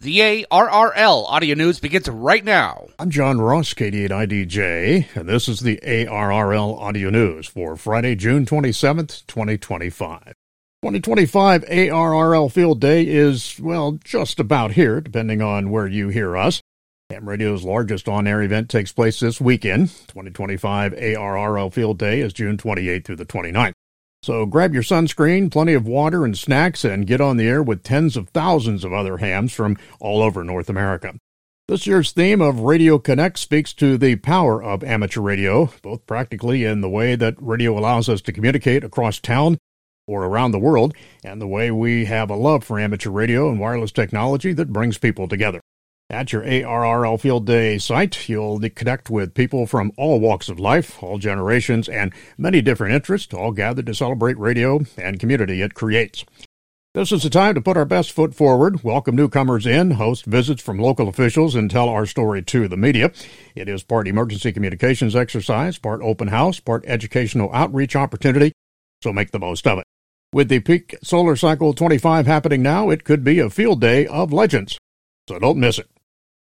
The ARRL Audio News begins right now. I'm John Ross, KD8IDJ, and this is the ARRL Audio News for Friday, June 27th, 2025. 2025 ARRL Field Day is, well, just about here, depending on where you hear us. Ham Radio's largest on-air event takes place this weekend. 2025 ARRL Field Day is June 28th through the 29th. So grab your sunscreen, plenty of water and snacks, and get on the air with tens of thousands of other hams from all over North America. This year's theme of Radio Connect speaks to the power of amateur radio, both practically in the way that radio allows us to communicate across town or around the world, and the way we have a love for amateur radio and wireless technology that brings people together. At your ARRL Field Day site, you'll connect with people from all walks of life, all generations, and many different interests, all gathered to celebrate radio and community it creates. This is the time to put our best foot forward, welcome newcomers in, host visits from local officials, and tell our story to the media. It is part emergency communications exercise, part open house, part educational outreach opportunity, so make the most of it. With the peak solar cycle 25 happening now, it could be a field day of legends, so don't miss it.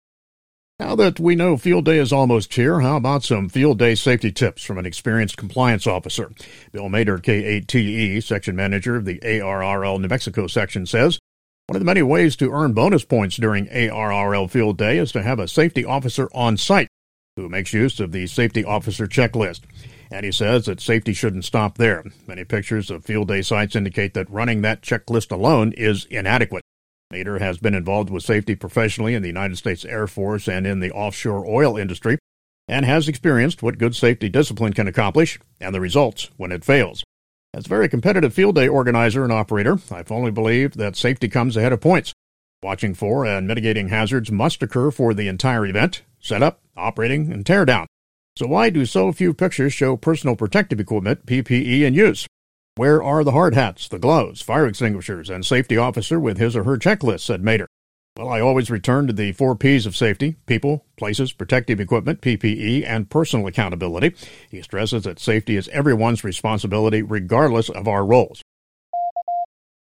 Now that we know Field Day is almost here, how about some Field Day safety tips from an experienced compliance officer? Bill Mader, K8TE, Section Manager of the ARRL New Mexico section, says, one of the many ways to earn bonus points during ARRL Field Day is to have a safety officer on site who makes use of the safety officer checklist. And he says that safety shouldn't stop there. Many pictures of Field Day sites indicate that running that checklist alone is inadequate. Mader has been involved with safety professionally in the United States Air Force and in the offshore oil industry, and has experienced what good safety discipline can accomplish and the results when it fails. As a very competitive field day organizer and operator, I fully believe that safety comes ahead of points. Watching for and mitigating hazards must occur for the entire event, setup, operating, and teardown. So why do so few pictures show personal protective equipment, PPE, in use? Where are the hard hats, the gloves, fire extinguishers, and safety officer with his or her checklist, said Mader. Well, I always return to the 4 Ps of safety: people, places, protective equipment, PPE, and personal accountability. He stresses that safety is everyone's responsibility regardless of our roles.